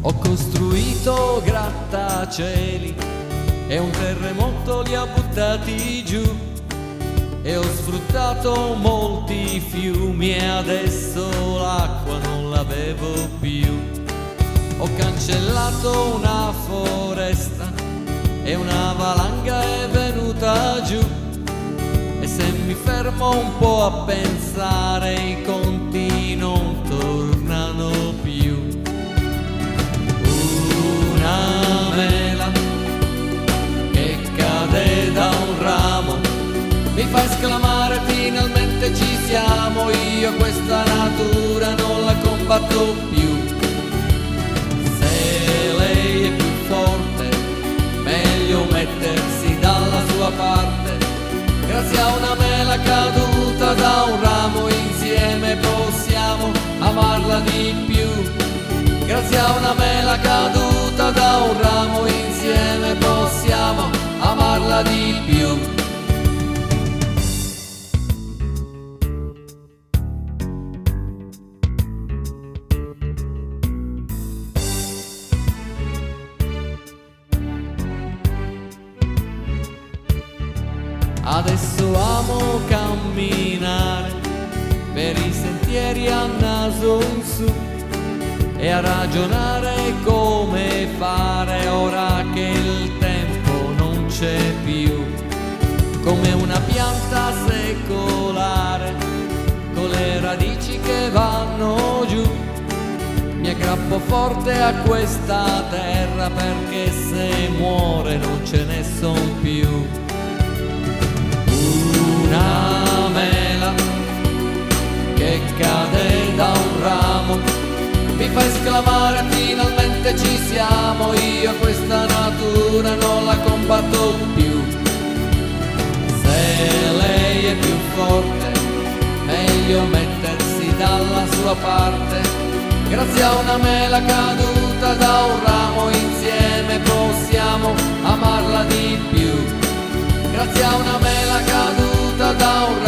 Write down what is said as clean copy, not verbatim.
Ho costruito grattacieli e un terremoto li ha buttati giù, e ho sfruttato molti fiumi e adesso l'acqua non la bevo più. Ho cancellato una foresta e una valanga è venuta giù, e se mi fermo un po' a pensare i conti non tornano più. Una mela che cade da un ramo mi fa esclamare finalmente ci siamo. Io questa natura non la combatto più. Se lei è più forte, meglio mettersi dalla sua parte. Grazie a una mela caduta da un ramo insieme possiamo amarla di più. Grazie a una mela caduta da un ramo insieme possiamo amarla di più. Adesso amo camminare per i sentieri a naso in su e a ragionare come fare ora che il tempo non c'è più. Come una pianta secolare con le radici che vanno giù, mi aggrappo forte a questa terra perché se muore non ce ne son più. Una mela che cade da un ramo mi fa esclamare finalmente ci siamo. Io questa natura non la combatto più. Se lei è più forte, meglio mettersi dalla sua parte. Grazie a una mela caduta da un ramo insieme possiamo amarla di più. Grazie a una mela caduta da un ramo